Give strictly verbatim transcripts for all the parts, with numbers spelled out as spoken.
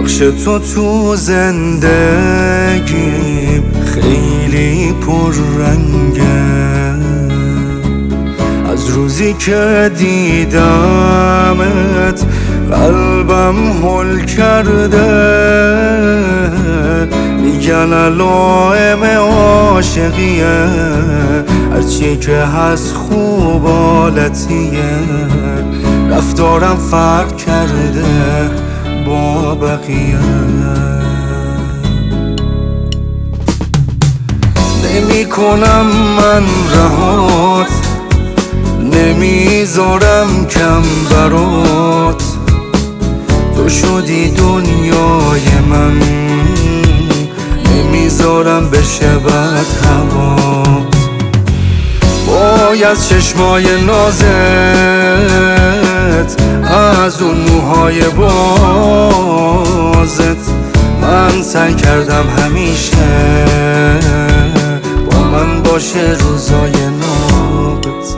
نقش تو تو زندگیم خیلی پررنگه. از روزی که دیدمت قلبم هل کرده. میگن علائم عاشقیه، هرچی که هست خوب حالتیه. رفتارم فرق کرده با بقیه. نمی کنم من رهات، نمیذارم کم برات. تو شدی دنیای من، نمیذارم بشه بد هوات. باید چشمای نازت، از اون موهای بازت. من سعی کردم همیشه با من باشه روزای نابت.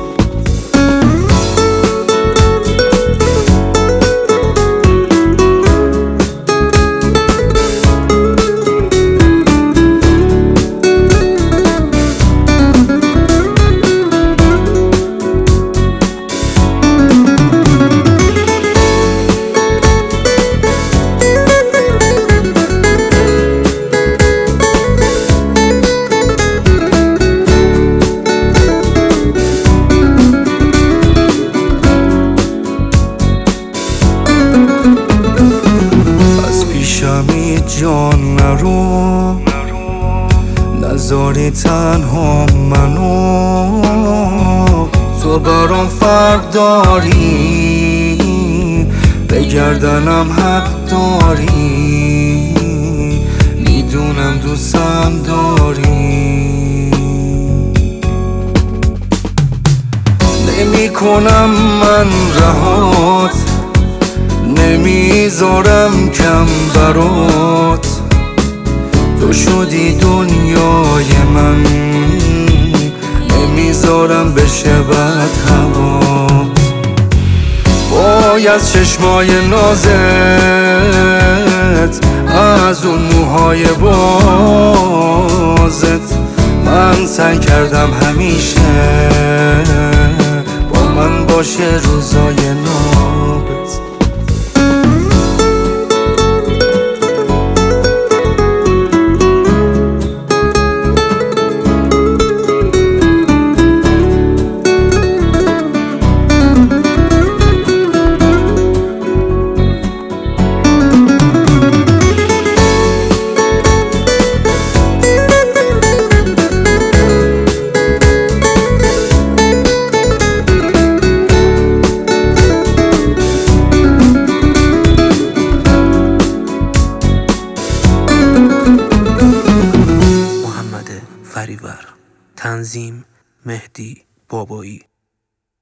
جان نرو، نذاری تنها منو. تو برام فرق داری، به گردنم حق داری. میدونم دوستم داری. نمی کنم من رهات، نمیذارم کم برات. تو شدی دنیای من، نمیذارم بشه بد هوات. باید چشمای نازت، از اون موهای بازت. من سعی کردم همیشه با من باشه روزای نابت. فریور. تنظیم مهدی بابایی.